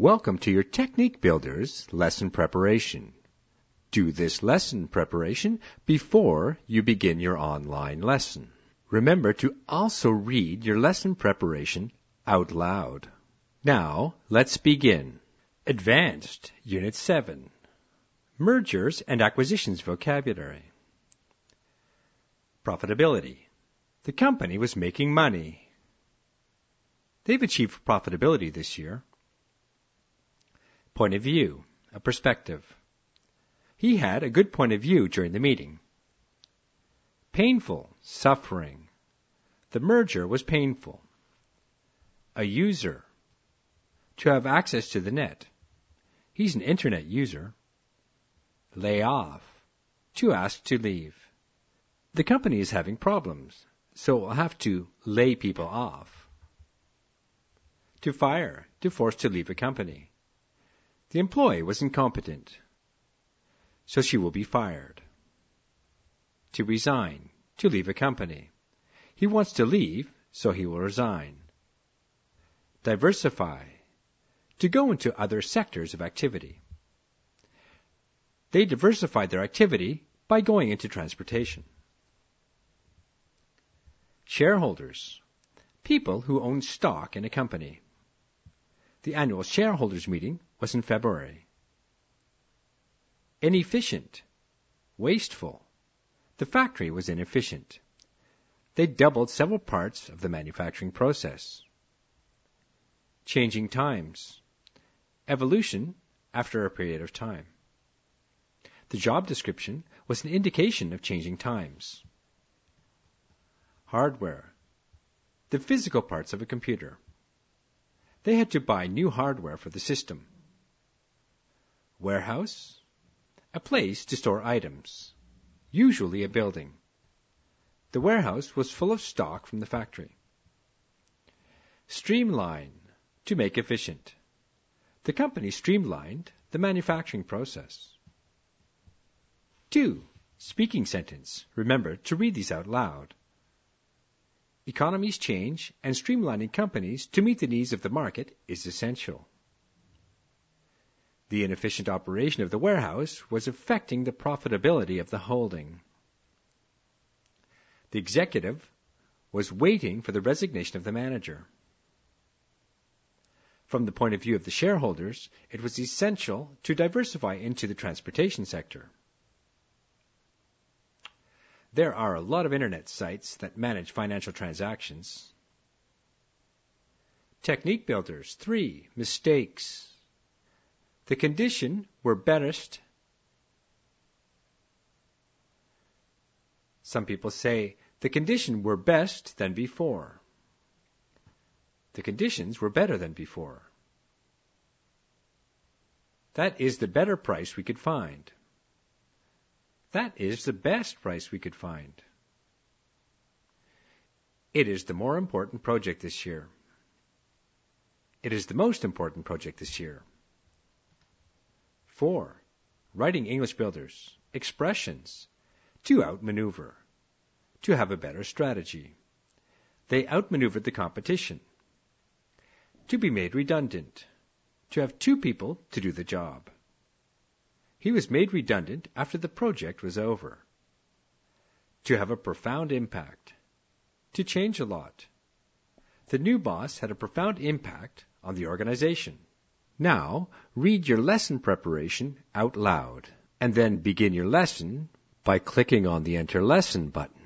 Welcome to your Technique Builders lesson preparation. Do this lesson preparation before you begin your online lesson. Remember to also read your lesson preparation out loud. Now, let's begin. Advanced Unit 7. Mergers and Acquisitions Vocabulary. Profitability. The company was making money. They've achieved profitability this year. Point of view, a perspective. He had a good point of view during the meeting. Painful, suffering. The merger was painful. A user, to have access to the net. He's an internet user. Lay off, to ask to leave. The company is having problems, so it will have to lay people off. To fire, to force to leave a company. The employee was incompetent, so she will be fired. To resign, to leave a company. He wants to leave, so he will resign. Diversify, to go into other sectors of activity. They diversified their activity by going into transportation. Shareholders, people who own stock in a company. The annual shareholders meeting was in February. Inefficient, wasteful. The factory was inefficient. They doubled several parts of the manufacturing process. Changing times. Evolution after a period of time. The job description was an indication of changing times. Hardware. The physical parts of a computer. They had to buy new hardware for the system. Warehouse. A place to store items, usually a building. The warehouse was full of stock from the factory. Streamline, to make efficient. The company streamlined the manufacturing process. 2. Speaking sentence. Remember to read these out loud. Economies change, and streamlining companies to meet the needs of the market is essential. The inefficient operation of the warehouse was affecting the profitability of the holding. The executive was waiting for the resignation of the manager. From the point of view of the shareholders, it was essential to diversify into the transportation sector. There are a lot of internet sites that manage financial transactions. Technique Builders. 3. Mistakes. The conditions were best. Some people say the conditions were best than before. The conditions were better than before. That is the better price we could find. That is the best price we could find. It is the more important project this year. It is the most important project this year. 4. Writing English Builders. Expressions. To outmaneuver. To have a better strategy. They outmaneuvered the competition. To be made redundant. To have 2 people to do the job. He was made redundant after the project was over. To have a profound impact. To change a lot. The new boss had a profound impact on the organization. Now, read your lesson preparation out loud, and then begin your lesson by clicking on the Enter Lesson button.